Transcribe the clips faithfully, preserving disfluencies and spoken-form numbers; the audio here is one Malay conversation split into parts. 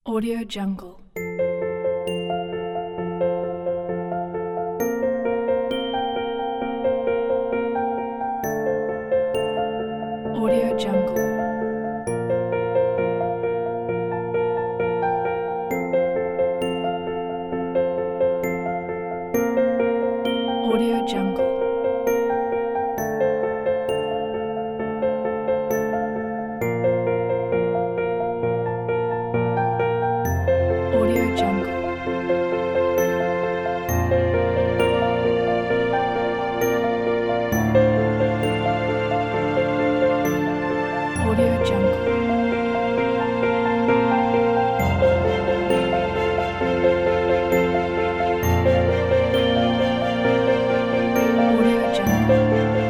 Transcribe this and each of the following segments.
Audio Jungle. Audio Jungle. Audio Jungle. Audio Jungle. Audio Jungle. Audio Jungle.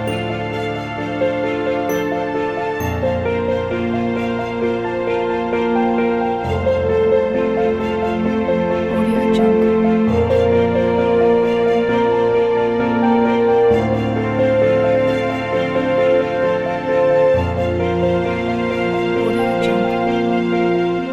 Audio Jungle. Audio Jungle.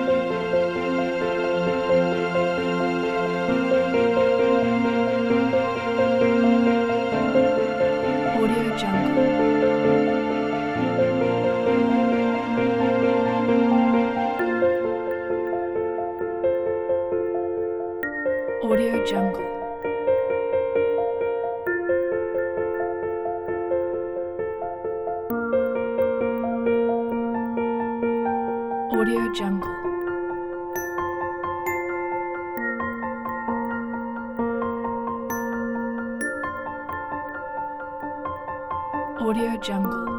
Audio Jungle. Audio Jungle. Audio Jungle. Audio Jungle.